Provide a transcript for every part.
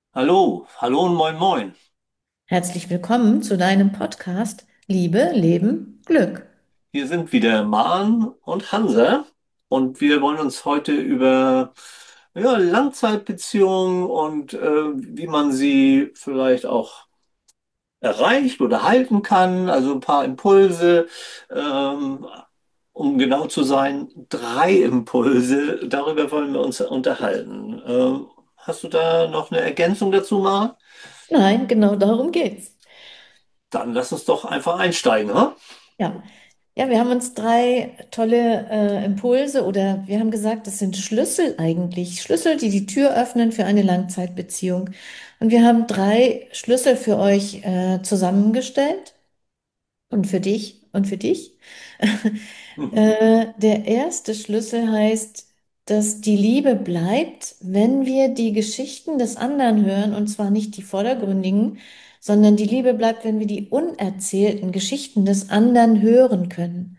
Hallo, hallo und moin moin. Herzlich willkommen zu deinem Podcast Liebe, Leben, Glück. Hier sind wieder Maren und Hansa und wir wollen uns heute über Langzeitbeziehungen und wie man sie vielleicht auch erreicht oder halten kann. Also ein paar Impulse, ähm, um genau zu sein, drei Impulse. Darüber wollen wir uns unterhalten. Hast du da noch eine Ergänzung dazu, Maren? Nein, genau darum geht's. Dann lass uns doch einfach einsteigen, ha? Ja. Ja, wir haben uns drei tolle Impulse oder wir haben gesagt, das sind Schlüssel eigentlich, Schlüssel, die die Tür öffnen für eine Langzeitbeziehung. Und wir haben drei Schlüssel für euch zusammengestellt und für dich und für dich. Mhm. Der erste Schlüssel heißt, dass die Liebe bleibt, wenn wir die Geschichten des anderen hören, und zwar nicht die vordergründigen, sondern die Liebe bleibt, wenn wir die unerzählten Geschichten des anderen hören können.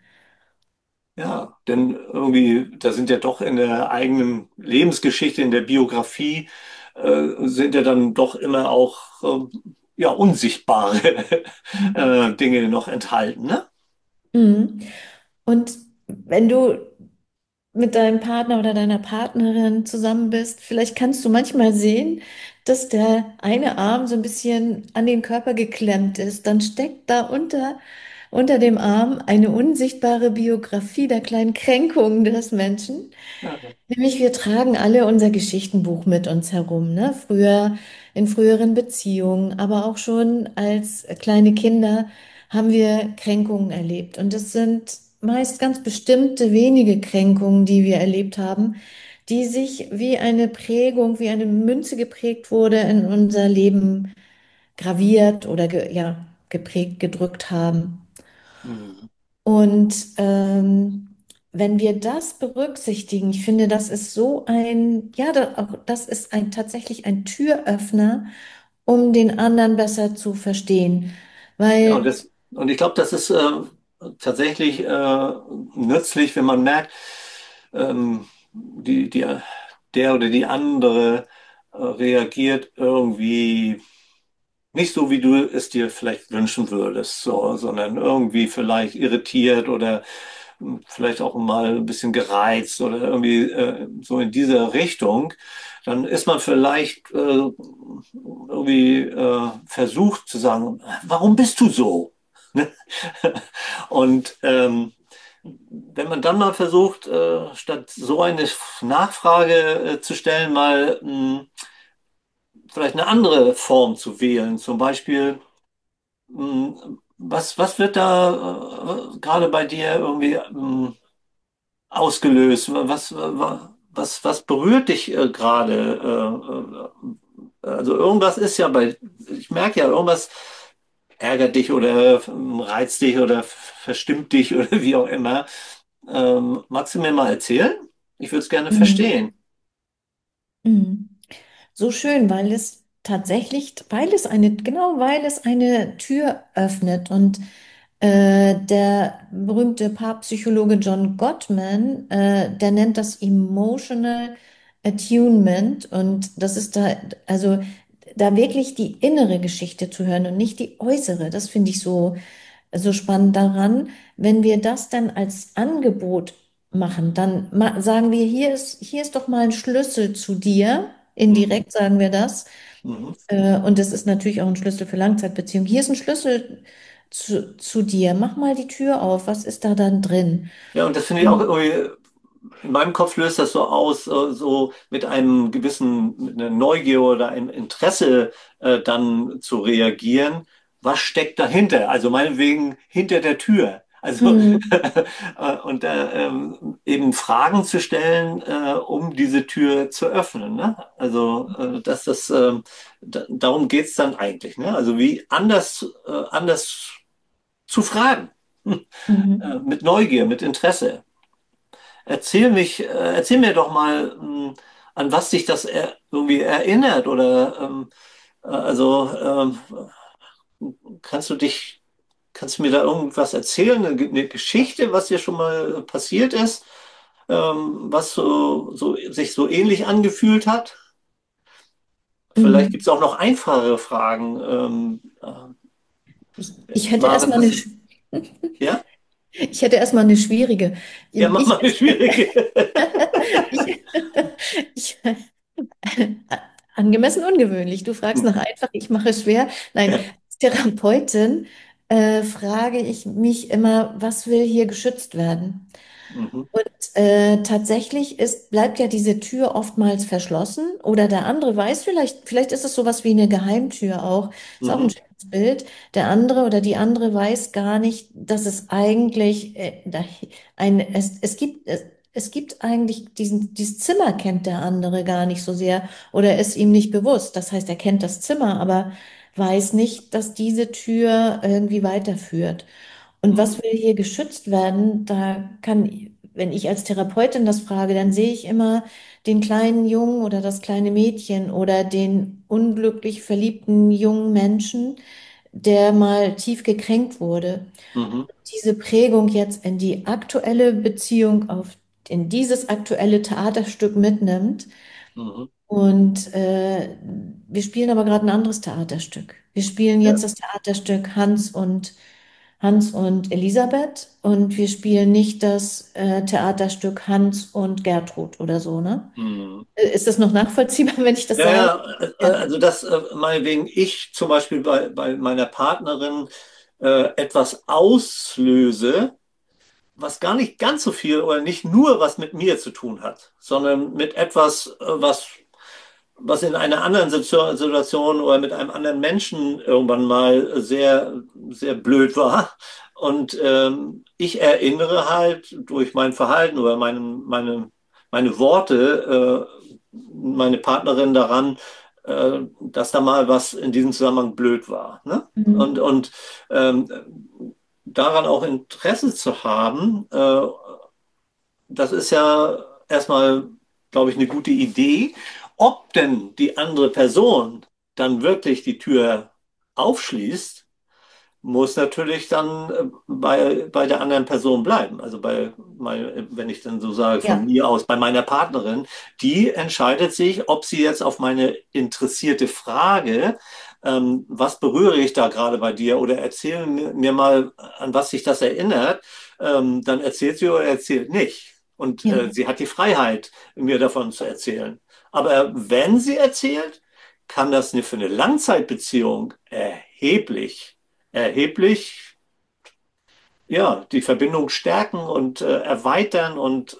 Ja, denn irgendwie, da sind ja doch in der eigenen Lebensgeschichte, in der Biografie, sind ja dann doch immer auch unsichtbare Dinge noch enthalten, ne? Mhm. Und wenn du mit deinem Partner oder deiner Partnerin zusammen bist, vielleicht kannst du manchmal sehen, dass der eine Arm so ein bisschen an den Körper geklemmt ist. Dann steckt da unter dem Arm eine unsichtbare Biografie der kleinen Kränkungen des Menschen. Ja. Nämlich wir tragen alle unser Geschichtenbuch mit uns herum, ne? Früher in früheren Beziehungen, aber auch schon als kleine Kinder haben wir Kränkungen erlebt. Und es sind meist ganz bestimmte wenige Kränkungen, die wir erlebt haben, die sich wie eine Prägung, wie eine Münze geprägt wurde, in unser Leben graviert oder geprägt, gedrückt haben. Mhm. Und wenn wir das berücksichtigen, ich finde, das ist so ein, ja, das ist ein tatsächlich ein Türöffner, um den anderen besser zu verstehen. Ja, Weil, und ich glaube, das ist tatsächlich nützlich, wenn man merkt, der oder die andere reagiert irgendwie nicht so, wie du es dir vielleicht wünschen würdest, so, sondern irgendwie vielleicht irritiert oder vielleicht auch mal ein bisschen gereizt oder irgendwie so in diese Richtung, dann ist man vielleicht irgendwie versucht zu sagen, warum bist du so? Ne? Und wenn man dann mal versucht, statt so eine Nachfrage zu stellen, mal vielleicht eine andere Form zu wählen, zum Beispiel, was wird da gerade bei dir irgendwie ausgelöst? Was berührt dich gerade? Also irgendwas ist ja ich merke ja, irgendwas ärgert dich oder reizt dich oder verstimmt dich oder wie auch immer. Magst du mir mal erzählen? Ich würde es gerne mhm, verstehen. mhm. So schön, weil es tatsächlich, weil es eine Tür öffnet. Und der berühmte Paarpsychologe John Gottman, der nennt das Emotional Attunement. Und das ist also da wirklich die innere Geschichte zu hören und nicht die äußere. Das finde ich so spannend daran. Wenn wir das dann als Angebot machen, dann sagen wir, hier ist doch mal ein Schlüssel zu dir. Mhm. Indirekt sagen wir das. Mhm. Und das ist natürlich auch ein Schlüssel für Langzeitbeziehungen. Hier ist ein Schlüssel zu dir. Mach mal die Tür auf. Was ist da dann drin? Ja, und das finde ich auch Mhm. irgendwie, in meinem Kopf löst das so aus, so mit einem gewissen, mit einer Neugier oder einem Interesse dann zu reagieren. Was steckt dahinter? Also meinetwegen hinter der Tür. Also Mhm. und eben Fragen zu stellen, um diese Tür zu öffnen. Ne? Also darum geht's dann eigentlich. Ne? Also wie anders zu fragen. Mhm. Mit Neugier, mit Interesse. Erzähl mir doch mal, an was dich das irgendwie erinnert oder kannst kannst du mir da irgendwas erzählen, eine Geschichte, was dir schon mal passiert ist, was sich so ähnlich angefühlt hat? Vielleicht gibt Mhm. es auch noch einfachere Fragen. Ich hätte Maren, erstmal eine, hast du, ja? ich hätte erstmal eine schwierige. Ja, mach Ich, mal eine schwierige. ich, ich, angemessen ungewöhnlich. Du fragst nach Mhm. einfach, ich mache es schwer. Nein, Ja. als Therapeutin frage ich mich immer, was will hier geschützt werden? Mhm. Und tatsächlich bleibt ja diese Tür oftmals verschlossen oder der andere weiß vielleicht ist es sowas wie eine Geheimtür auch, ist auch ein Mhm. schönes Bild. Der andere oder die andere weiß gar nicht, dass es eigentlich es gibt eigentlich dieses Zimmer kennt der andere gar nicht so sehr oder ist ihm nicht bewusst. Das heißt, er kennt das Zimmer, aber weiß nicht, dass diese Tür irgendwie weiterführt. Und was Mhm. will hier geschützt werden? Wenn ich als Therapeutin das frage, dann sehe ich immer den kleinen Jungen oder das kleine Mädchen oder den unglücklich verliebten jungen Menschen, der mal tief gekränkt wurde. Mhm. Diese Prägung jetzt in die aktuelle Beziehung in dieses aktuelle Theaterstück mitnimmt. Mhm. Und wir spielen aber gerade ein anderes Theaterstück. Wir spielen jetzt Ja. das Theaterstück Hans und Elisabeth und wir spielen nicht das Theaterstück Hans und Gertrud oder so, ne? Mhm. Ist das noch nachvollziehbar, wenn ich das Ja, sage? ja, Ja. also das meinetwegen ich zum Beispiel bei meiner Partnerin etwas auslöse, was gar nicht ganz so viel oder nicht nur was mit mir zu tun hat, sondern mit etwas, was in einer anderen Situation oder mit einem anderen Menschen irgendwann mal sehr blöd war. Und ich erinnere halt durch mein Verhalten oder meine Worte meine Partnerin daran, dass da mal was in diesem Zusammenhang blöd war. Ne? Mhm. Und daran auch Interesse zu haben, das ist ja erstmal, glaube ich, eine gute Idee. Ob denn die andere Person dann wirklich die Tür aufschließt, muss natürlich dann bei der anderen Person bleiben. Also wenn ich dann so sage, von Ja, mir aus, bei meiner Partnerin, die entscheidet sich, ob sie jetzt auf meine interessierte Frage, was berühre ich da gerade bei dir oder erzähl mir mal, an was sich das erinnert, dann erzählt sie oder erzählt nicht. Und ja, sie hat die Freiheit, mir davon zu erzählen. Aber wenn sie erzählt, kann das für eine Langzeitbeziehung erheblich, ja, die Verbindung stärken und erweitern und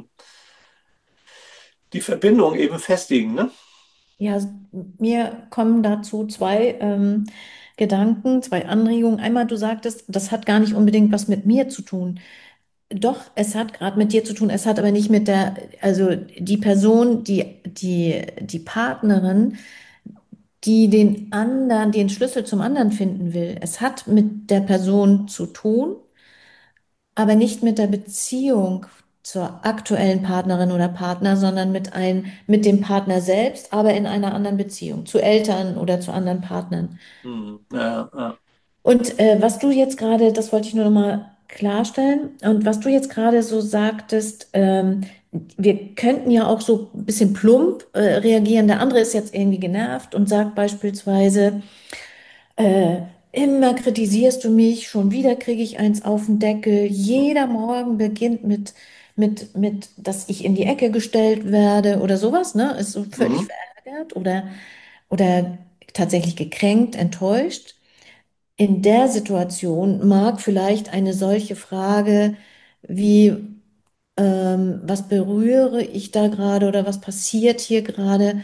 die Verbindung eben festigen, ne? ja, mir kommen dazu zwei Gedanken, zwei Anregungen. Einmal, du sagtest, das hat gar nicht unbedingt was mit mir zu tun. Doch, es hat gerade mit dir zu tun, es hat aber nicht mit also die Person, die Partnerin, die den anderen, den Schlüssel zum anderen finden will. Es hat mit der Person zu tun, aber nicht mit der Beziehung zur aktuellen Partnerin oder Partner, sondern mit dem Partner selbst, aber in einer anderen Beziehung, zu Eltern oder zu anderen Partnern. Ja, ja. Und was du jetzt gerade, das wollte ich nur noch mal klarstellen, und was du jetzt gerade so sagtest, wir könnten ja auch so ein bisschen plump reagieren. Der andere ist jetzt irgendwie genervt und sagt beispielsweise, äh, immer kritisierst du mich, schon wieder kriege ich eins auf den Deckel. Jeder Morgen beginnt dass ich in die Ecke gestellt werde oder sowas, ne? Ist so völlig Mhm. verärgert oder tatsächlich gekränkt, enttäuscht. In der Situation mag vielleicht eine solche Frage wie, was berühre ich da gerade oder was passiert hier gerade,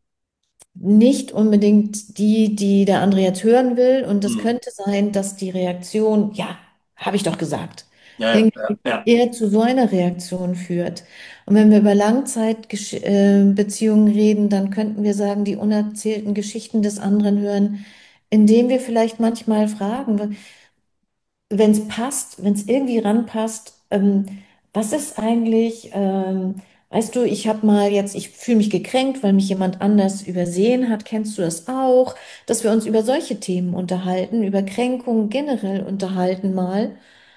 nicht unbedingt die der andere jetzt hören will. Und es Mhm. könnte sein, dass die Reaktion, ja, habe ich doch gesagt, Ja, ja, ja, ja. eher zu so einer Reaktion führt. Und wenn wir über Langzeitbeziehungen reden, dann könnten wir sagen, die unerzählten Geschichten des anderen hören, indem wir vielleicht manchmal fragen, wenn es passt, wenn es irgendwie ranpasst, was ist eigentlich, weißt du, ich fühle mich gekränkt, weil mich jemand anders übersehen hat. Kennst du das auch? Dass wir uns über solche Themen unterhalten, über Kränkungen generell unterhalten mal,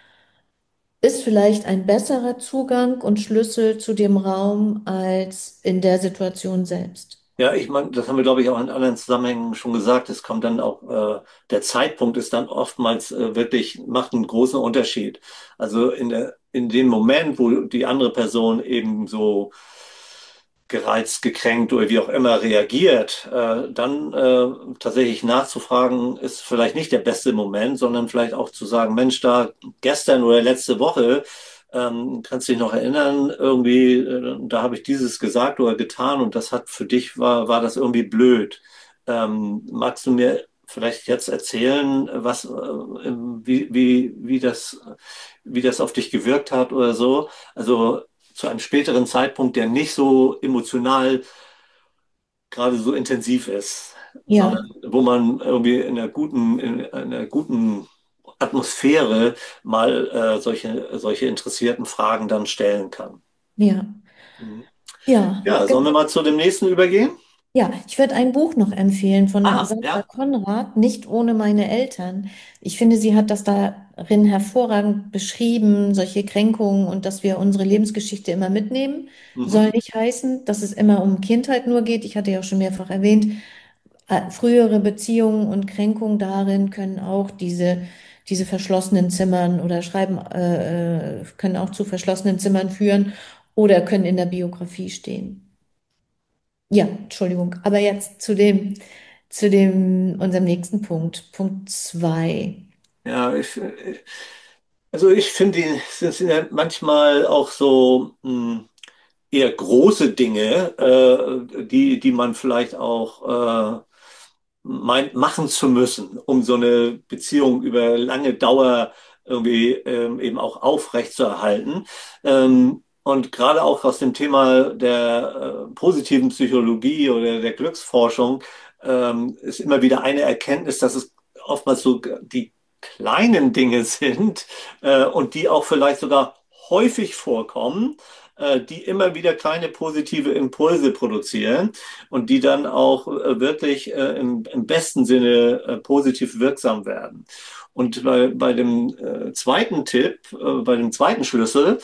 ist vielleicht ein besserer Zugang und Schlüssel zu dem Raum als in der Situation selbst. Ja, ich meine, das haben wir, glaube ich, auch in anderen Zusammenhängen schon gesagt. Es kommt dann auch, der Zeitpunkt ist dann oftmals wirklich, macht einen großen Unterschied. Also in dem Moment, wo die andere Person eben so gereizt, gekränkt oder wie auch immer reagiert, dann tatsächlich nachzufragen, ist vielleicht nicht der beste Moment, sondern vielleicht auch zu sagen, Mensch, da gestern oder letzte Woche, kannst du dich noch erinnern, irgendwie, da habe ich dieses gesagt oder getan und das hat für dich war das irgendwie blöd. Magst du mir vielleicht jetzt erzählen, wie das auf dich gewirkt hat oder so? Also zu einem späteren Zeitpunkt, der nicht so emotional gerade so intensiv ist, sondern Ja, wo man irgendwie in einer guten Atmosphäre mal solche interessierten Fragen dann stellen kann. ja, Mhm. ja, Ja, sollen wir genau. mal zu dem nächsten übergehen? Ja, ich würde ein Buch noch empfehlen von Ah, Sandra ja. Konrad, Nicht ohne meine Eltern. Ich finde, sie hat das darin hervorragend beschrieben, solche Kränkungen und dass wir unsere Lebensgeschichte immer mitnehmen. Mhm. Soll nicht heißen, dass es immer um Kindheit nur geht. Ich hatte ja auch schon mehrfach erwähnt, frühere Beziehungen und Kränkungen darin können auch diese verschlossenen Zimmern oder können auch zu verschlossenen Zimmern führen oder können in der Biografie stehen. Ja, Entschuldigung. Aber jetzt unserem nächsten Punkt, Punkt 2. Ja, also ich finde, das sind ja manchmal auch so eher große Dinge, die man vielleicht auch meint, machen zu müssen, um so eine Beziehung über lange Dauer irgendwie eben auch aufrechtzuerhalten. Und gerade auch aus dem Thema der positiven Psychologie oder der Glücksforschung ist immer wieder eine Erkenntnis, dass es oftmals so die kleinen Dinge sind und die auch vielleicht sogar häufig vorkommen, die immer wieder kleine positive Impulse produzieren und die dann auch wirklich im besten Sinne positiv wirksam werden. Und bei dem zweiten Tipp, bei dem zweiten Schlüssel,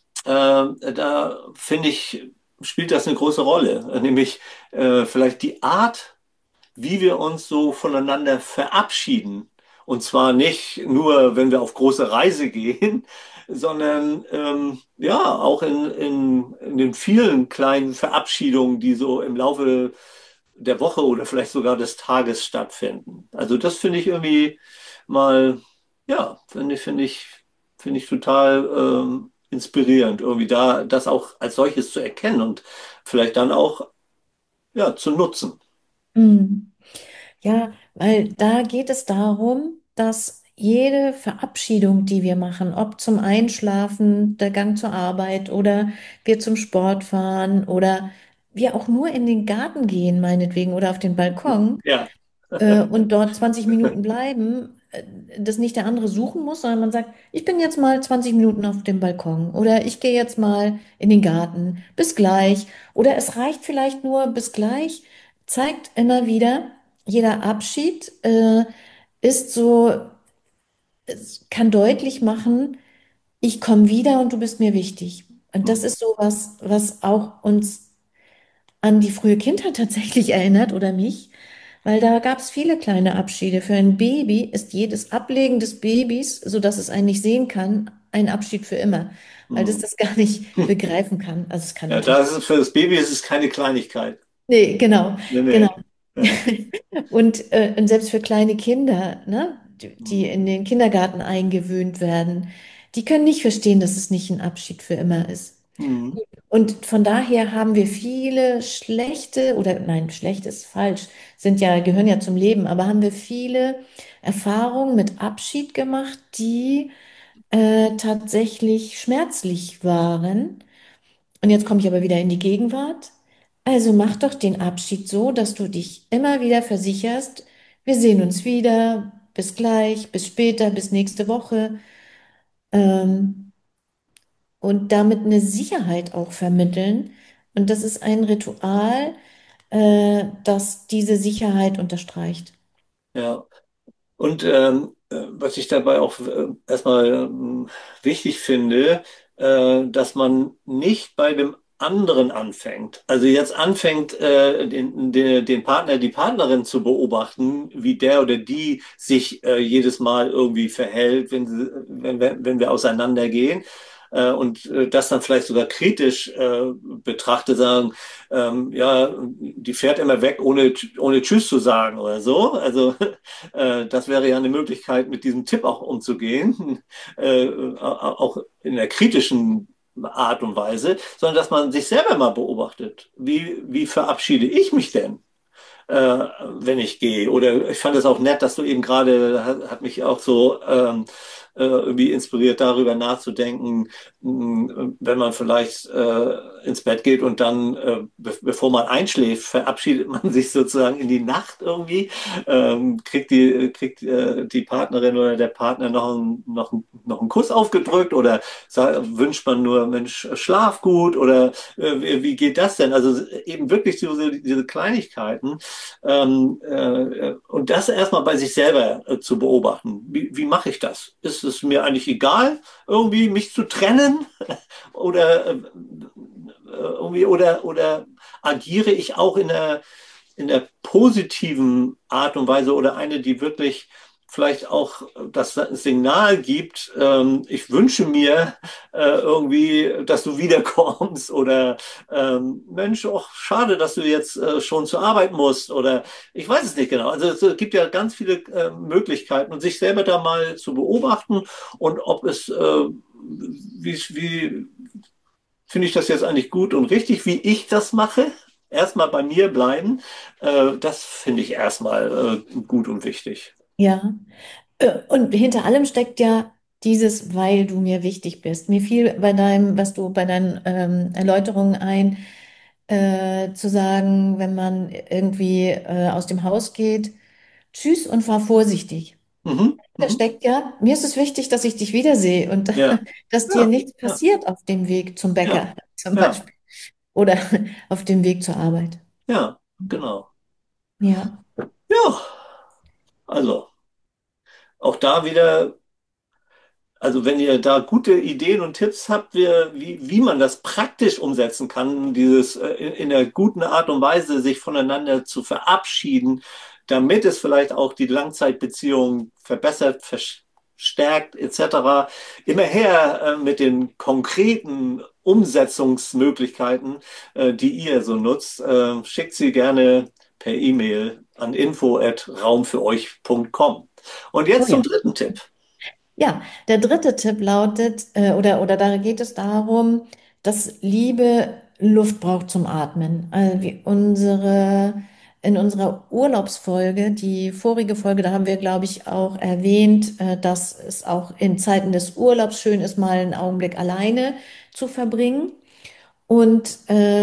da finde ich, spielt das eine große Rolle, nämlich vielleicht die Art, wie wir uns so voneinander verabschieden. Und zwar nicht nur, wenn wir auf große Reise gehen, sondern ja, auch in den vielen kleinen Verabschiedungen, die so im Laufe der Woche oder vielleicht sogar des Tages stattfinden. Also das finde ich irgendwie mal, ja, finde ich total inspirierend, irgendwie da das auch als solches zu erkennen und vielleicht dann auch ja, zu nutzen. Mhm. Ja, weil da geht es darum, dass jede Verabschiedung, die wir machen, ob zum Einschlafen, der Gang zur Arbeit oder wir zum Sport fahren oder wir auch nur in den Garten gehen, meinetwegen, oder auf den Balkon, Ja. und dort 20 Minuten bleiben, das nicht der andere suchen muss, sondern man sagt, ich bin jetzt mal 20 Minuten auf dem Balkon oder ich gehe jetzt mal in den Garten, bis gleich. Oder es reicht vielleicht nur bis gleich, zeigt immer wieder, jeder Abschied ist so, es kann deutlich machen, ich komme wieder und du bist mir wichtig. Und das Mhm. ist so was, was auch uns an die frühe Kindheit tatsächlich erinnert oder mich, weil da gab es viele kleine Abschiede. Für ein Baby ist jedes Ablegen des Babys, sodass es einen nicht sehen kann, ein Abschied für immer, weil das Mhm. das gar nicht begreifen kann. Also es kann Ja, da natürlich. ist es für das Baby ist es keine Kleinigkeit. Nee, genau, Nee, genau. nee. Ja. Und selbst für kleine Kinder, ne, die Mhm. in den Kindergarten eingewöhnt werden, die können nicht verstehen, dass es nicht ein Abschied für immer ist. Mhm. Und von daher haben wir viele schlechte, oder nein, schlecht ist falsch, gehören ja zum Leben, aber haben wir viele Erfahrungen mit Abschied gemacht, die tatsächlich schmerzlich waren. Und jetzt komme ich aber wieder in die Gegenwart. Also mach doch den Abschied so, dass du dich immer wieder versicherst, wir sehen uns wieder, bis gleich, bis später, bis nächste Woche. Ähm, und damit eine Sicherheit auch vermitteln. Und das ist ein Ritual, das diese Sicherheit unterstreicht. Ja. Und was ich dabei auch erstmal wichtig finde, dass man nicht bei dem anderen anfängt, also jetzt anfängt, den Partner, die Partnerin zu beobachten, wie der oder die sich jedes Mal irgendwie verhält, wenn wir auseinandergehen, und das dann vielleicht sogar kritisch betrachtet, sagen, ja, die fährt immer weg, ohne Tschüss zu sagen oder so. Also das wäre ja eine Möglichkeit, mit diesem Tipp auch umzugehen, auch in der kritischen Art und Weise, sondern dass man sich selber mal beobachtet. Wie verabschiede ich mich denn, wenn ich gehe? Oder ich fand es auch nett, dass du eben gerade, hat mich auch so irgendwie inspiriert, darüber nachzudenken, wenn man vielleicht ins Bett geht und dann, bevor man einschläft, verabschiedet man sich sozusagen in die Nacht irgendwie, kriegt die Partnerin oder der Partner noch einen Kuss aufgedrückt oder wünscht man nur, Mensch, schlaf gut oder wie geht das denn? Also eben wirklich diese Kleinigkeiten, und das erstmal bei sich selber zu beobachten. Wie mache ich das? Ist es mir eigentlich egal, irgendwie mich zu trennen? Oder oder agiere ich auch in der positiven Art und Weise oder eine, die wirklich vielleicht auch das Signal gibt, ich wünsche mir irgendwie, dass du wiederkommst oder Mensch, auch schade, dass du jetzt schon zur Arbeit musst oder ich weiß es nicht genau. Also es gibt ja ganz viele Möglichkeiten und sich selber da mal zu beobachten und ob es, wie finde ich das jetzt eigentlich gut und richtig, wie ich das mache? Erstmal bei mir bleiben, das finde ich erstmal gut und wichtig. Ja. Und hinter allem steckt ja dieses, weil du mir wichtig bist. Mir fiel bei deinem, was du bei deinen Erläuterungen ein, zu sagen, wenn man irgendwie aus dem Haus geht, tschüss und fahr vorsichtig. Mhm, Da mhm. steckt ja, mir ist es wichtig, dass ich dich wiedersehe und Ja, dass dir ja, nichts ja, passiert auf dem Weg zum ja, Bäcker zum ja, Beispiel oder auf dem Weg zur Arbeit. ja, genau. Ja. Ja, also auch da wieder, also wenn ihr da gute Ideen und Tipps habt, wie man das praktisch umsetzen kann, dieses in einer guten Art und Weise sich voneinander zu verabschieden, damit es vielleicht auch die Langzeitbeziehung verbessert, verstärkt etc. Immer her mit den konkreten Umsetzungsmöglichkeiten, die ihr so nutzt. Schickt sie gerne per E-Mail an info@raumfüreuch.com. Und Oh jetzt zum ja. dritten Tipp. Ja, der dritte Tipp lautet, oder da geht es darum, dass Liebe Luft braucht zum Atmen. Also in unserer Urlaubsfolge, die vorige Folge, da haben wir, glaube ich, auch erwähnt, dass es auch in Zeiten des Urlaubs schön ist, mal einen Augenblick alleine zu verbringen. Und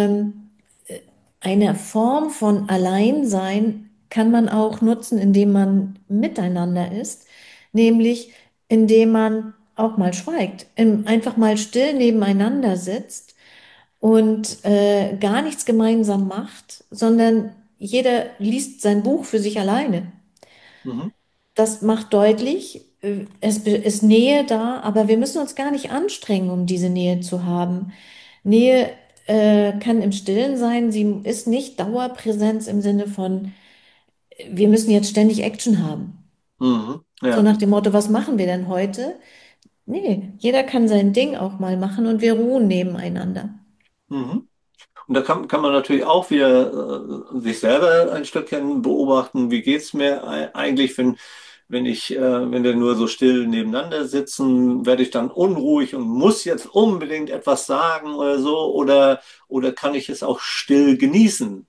eine Form von Alleinsein kann man auch nutzen, indem man miteinander ist, nämlich indem man auch mal schweigt, einfach mal still nebeneinander sitzt und gar nichts gemeinsam macht, sondern jeder liest sein Buch für sich alleine. Mhm. Das macht deutlich, es ist Nähe da, aber wir müssen uns gar nicht anstrengen, um diese Nähe zu haben. Nähe kann im Stillen sein, sie ist nicht Dauerpräsenz im Sinne von, wir müssen jetzt ständig Action haben. Mhm. So Ja. nach dem Motto, was machen wir denn heute? Nee, jeder kann sein Ding auch mal machen und wir ruhen nebeneinander. Mhm. Und da kann man natürlich auch wieder sich selber ein Stückchen beobachten. Wie geht's mir eigentlich, wenn wir nur so still nebeneinander sitzen? Werde ich dann unruhig und muss jetzt unbedingt etwas sagen oder so? Oder kann ich es auch still genießen?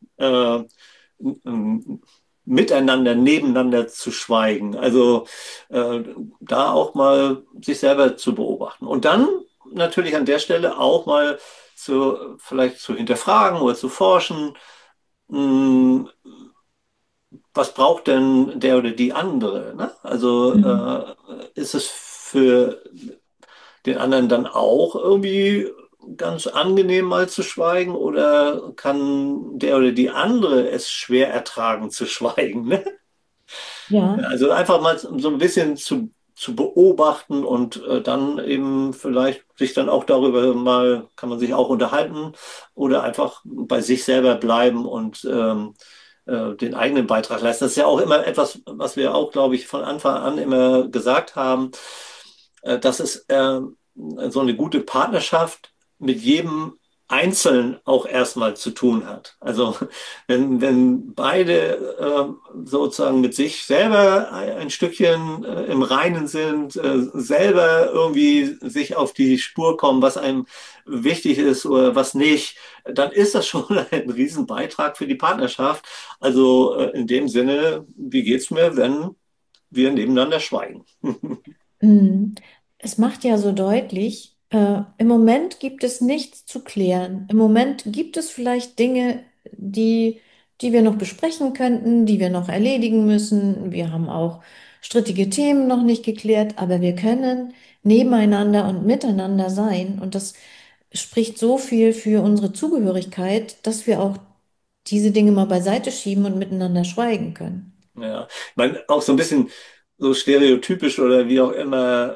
Miteinander, nebeneinander zu schweigen. Also äh, da auch mal sich selber zu beobachten. Und dann natürlich an der Stelle auch mal vielleicht zu hinterfragen oder zu forschen, mh, was braucht denn der oder die andere? Ne? Also Mhm. ist es für den anderen dann auch irgendwie ganz angenehm mal zu schweigen oder kann der oder die andere es schwer ertragen zu schweigen? Ne? Ja, Ja, also einfach mal so ein bisschen zu beobachten und dann eben vielleicht sich dann auch darüber mal, kann man sich auch unterhalten oder einfach bei sich selber bleiben und den eigenen Beitrag leisten. Das ist ja auch immer etwas, was wir auch, glaube ich, von Anfang an immer gesagt haben, dass es so eine gute Partnerschaft mit jedem Einzelnen auch erstmal zu tun hat. Also wenn beide sozusagen mit sich selber ein Stückchen im Reinen sind, selber irgendwie sich auf die Spur kommen, was einem wichtig ist oder was nicht, dann ist das schon ein Riesenbeitrag für die Partnerschaft. Also in dem Sinne, wie geht's mir, wenn wir nebeneinander schweigen? Mhm. Es macht ja so deutlich, im Moment gibt es nichts zu klären. Im Moment gibt es vielleicht Dinge, die wir noch besprechen könnten, die wir noch erledigen müssen. Wir haben auch strittige Themen noch nicht geklärt, aber wir können nebeneinander und miteinander sein. Und das spricht so viel für unsere Zugehörigkeit, dass wir auch diese Dinge mal beiseite schieben und miteinander schweigen können. Ja, ich meine, auch so ein bisschen so stereotypisch oder wie auch immer,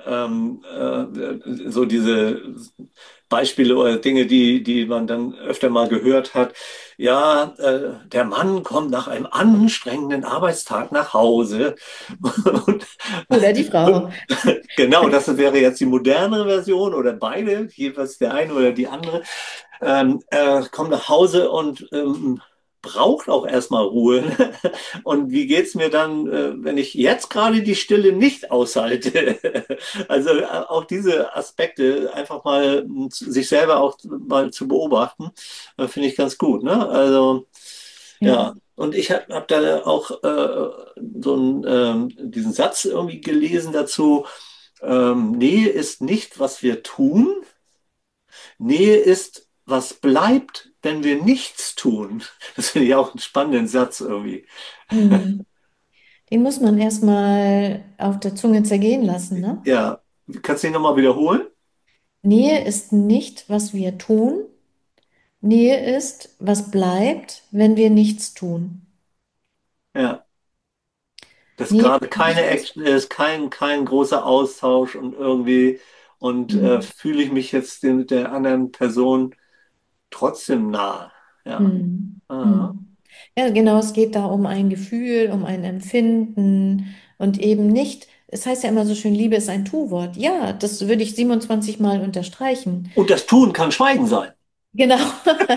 so diese Beispiele oder Dinge, die man dann öfter mal gehört hat. Ja, der Mann kommt nach einem anstrengenden Arbeitstag nach Hause und, Oder die Frau. und genau, das wäre jetzt die modernere Version oder beide, jeweils der eine oder die andere kommt nach Hause und braucht auch erstmal Ruhe. Und wie geht's mir dann, wenn ich jetzt gerade die Stille nicht aushalte? Also auch diese Aspekte einfach mal sich selber auch mal zu beobachten, finde ich ganz gut. Ne? Also Ja. ja, und ich hab da auch so diesen Satz irgendwie gelesen dazu. Nähe ist nicht, was wir tun, Nähe ist, was bleibt, wenn wir nichts tun. Das finde ich auch einen spannenden Satz irgendwie. Hm. Den muss man erstmal auf der Zunge zergehen lassen, ne? Ja, kannst du ihn nochmal wiederholen? Nähe ist nicht, was wir tun. Nähe ist, was bleibt, wenn wir nichts tun. Ja, dass Nähe gerade keine ist, Action ist, kein großer Austausch und irgendwie und hm, fühle ich mich jetzt mit der anderen Person trotzdem nah. Ja. hm, Ah. hm. Ja, genau, es geht da um ein Gefühl, um ein Empfinden und eben nicht, es heißt ja immer so schön, Liebe ist ein Tu-Wort. Ja, das würde ich 27 Mal unterstreichen. Und das Tun kann Schweigen sein. Genau.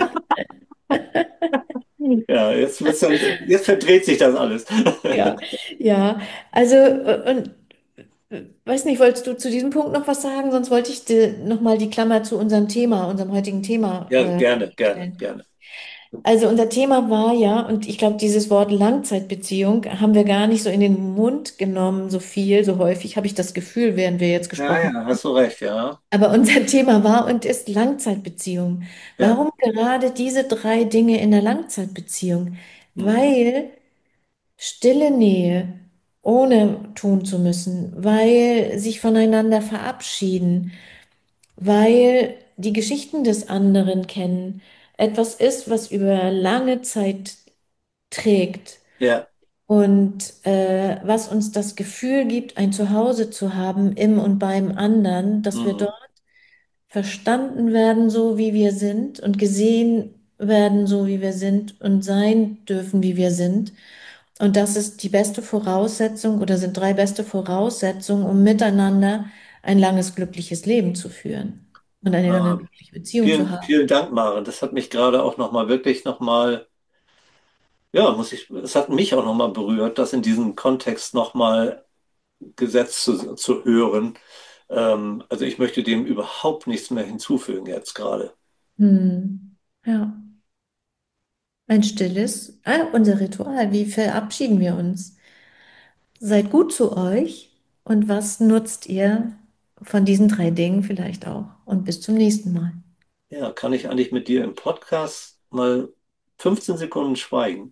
Ja, jetzt verdreht sich das alles. Ja, ja. Also, und weiß nicht, wolltest du zu diesem Punkt noch was sagen? Sonst wollte ich dir nochmal die Klammer zu unserem Thema, unserem heutigen Thema Ja, gerne, gerne, stellen. gerne. Also unser Thema war ja, und ich glaube, dieses Wort Langzeitbeziehung haben wir gar nicht so in den Mund genommen, so viel, so häufig, habe ich das Gefühl, während wir jetzt Ja, gesprochen ja, haben. hast du recht, ja. Aber unser Thema war und ist Langzeitbeziehung. Ja. Warum gerade diese drei Dinge in der Langzeitbeziehung? Mhm. Weil stille Nähe, ohne tun zu müssen, weil sich voneinander verabschieden, weil die Geschichten des anderen kennen, etwas ist, was über lange Zeit trägt Ja. und was uns das Gefühl gibt, ein Zuhause zu haben im und beim anderen, dass wir Mhm. dort verstanden werden, so wie wir sind und gesehen werden, so wie wir sind und sein dürfen, wie wir sind. Und das ist die beste Voraussetzung oder sind drei beste Voraussetzungen, um miteinander ein langes, glückliches Leben zu führen und eine lange, Ah, glückliche Beziehung zu vielen, haben. vielen Dank, Maren. Das hat mich gerade auch nochmal wirklich nochmal, ja, es hat mich auch nochmal berührt, das in diesem Kontext nochmal gesetzt zu hören. Also ich möchte dem überhaupt nichts mehr hinzufügen jetzt gerade. Hm. Ja, ein stilles, unser Ritual. Wie verabschieden wir uns? Seid gut zu euch und was nutzt ihr von diesen drei Dingen vielleicht auch? Und bis zum nächsten Mal. Ja, kann ich eigentlich mit dir im Podcast mal 15 Sekunden schweigen?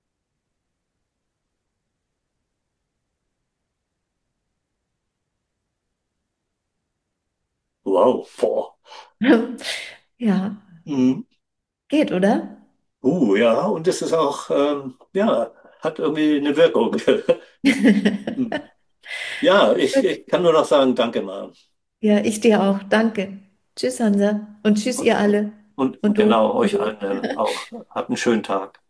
Wow, boah. Ja, Mhm. geht, oder? Ja, und es ist auch, ja, hat irgendwie eine Wirkung. Hm. Ja, Gut. ich kann nur noch sagen, danke mal. Ja, ich dir auch. Danke. Tschüss, Hansa. Und tschüss, Und, ihr alle. und Und du. genau, Und euch du. allen auch. Habt einen schönen Tag.